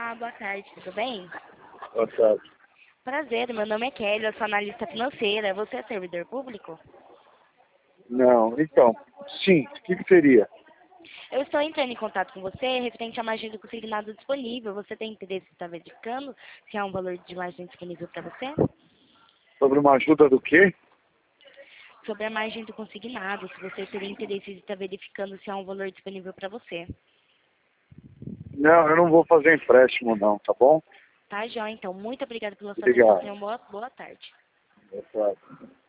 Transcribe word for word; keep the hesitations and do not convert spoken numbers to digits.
Olá, boa tarde, tudo bem? Boa tarde. Prazer, meu nome é Kelly, eu sou analista financeira. Você é servidor público? Não, então, sim, o que, que seria? Eu estou entrando em contato com você referente a margem do consignado disponível. Você tem interesse em estar verificando se há um valor de margem disponível para você? Sobre uma ajuda do quê? Sobre a margem do consignado, se você teria interesse em estar verificando se há um valor disponível para você. Não, eu não vou fazer empréstimo não, tá bom? Tá, Jó? Então, muito obrigada pela sua atenção. Obrigado. Tenha uma boa, boa tarde. Boa tarde.